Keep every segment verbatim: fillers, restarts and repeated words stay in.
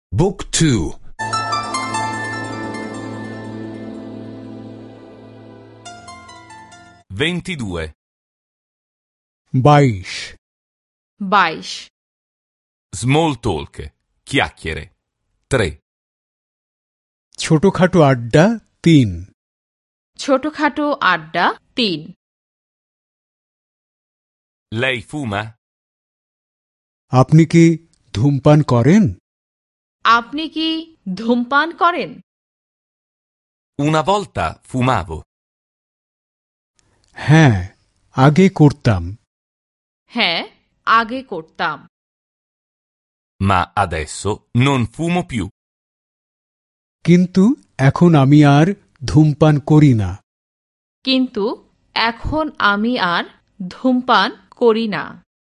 บุ๊กทู ventidue বাইশ বাইশ Small talk, chiacchiere. tre ছোটখাটো আড্ডা তিন ছোটখাটো আড্ডা তিন Lei fuma? আপনি কি ধূমপান করেন? আপনি কি ধূমপান করেন? Una volta fumavo. হ্যাঁ, আগে করতাম। হ্যাঁ, আগে করতাম। Ma adesso non fumo più. কিন্তু এখন আমি আর ধূমপান করি না। কিন্তু এখন আমি আর ধূমপান করি না।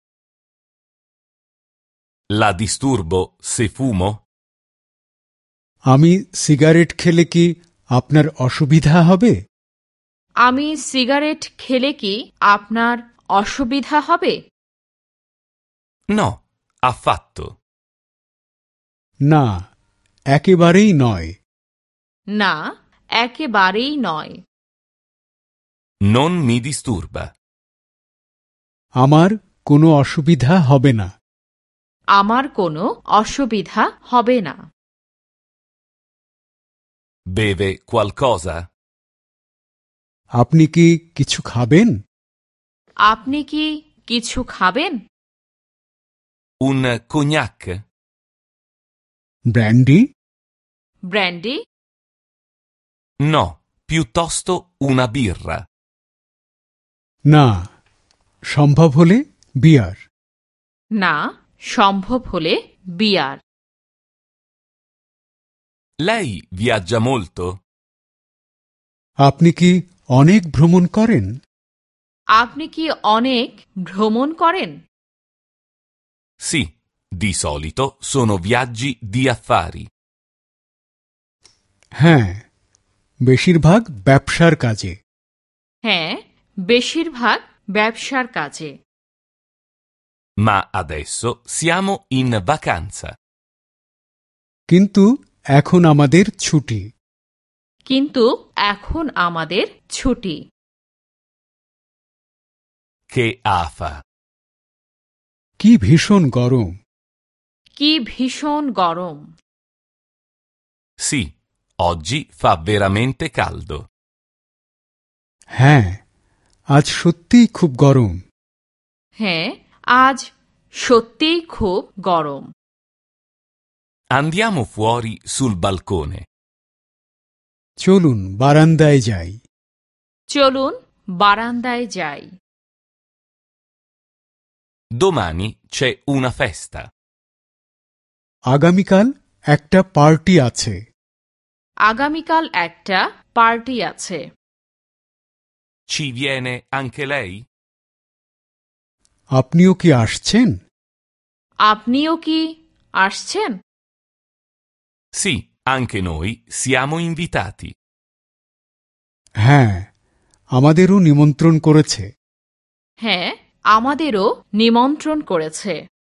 La disturbo se fumo? আমি সিগারেট খেলে কি আপনার অসুবিধা হবে? আমি সিগারেট খেলে কি আপনার অসুবিধা হবে? No, affatto. না, একেবারেই নয়। না, একেবারেই নয়। Non mi disturba. আমার কোনো অসুবিধা হবে না। আমার কোনো অসুবিধা হবে না। Beve qualcosa? আপনি কি কিছু খাবেন? আপনি কি কিছু খাবেন? Un cognac? Brandy? Brandy? No, piuttosto una birra. না, সম্ভব হলে বিয়ার। না, সম্ভব হলে বিয়ার। Lei viaggia molto? আপনি কি অনেক ভ্রমণ করেন? আপনি কি অনেক ভ্রমণ করেন? Sì, di solito sono viaggi di affari. হ্যাঁ, বেশিরভাগ ব্যবসার কাজে। হ্যাঁ, বেশিরভাগ ব্যবসার কাজে। Ma adesso siamo in vacanza. কিন্তু এখন আমাদের ছুটি। কিন্তু এখন আমাদের ছুটি। Che afa. কি ভীষণ গরম! কি ভীষণ গরম! Sì, oggi fa veramente caldo. হ্যাঁ, আজ সত্যিই খুব গরম। হ্যাঁ, আজ সত্যিই খুব গরম। Andiamo fuori sul balcone. চলুন বারান্দায় যাই। চলুন বারান্দায় যাই। Domani c'è una festa. আগামীকাল একটা পার্টি আছে। আগামীকাল একটা পার্টি আছে। Ci viene anche lei? আপনিও কি আসছেন? আপনিও কি আসছেন? Sì, anche noi siamo invitati. হ্যাঁ, আমাদেরও নিমন্ত্রণ করেছে। হ্যাঁ, আমাদেরও নিমন্ত্রণ করেছে।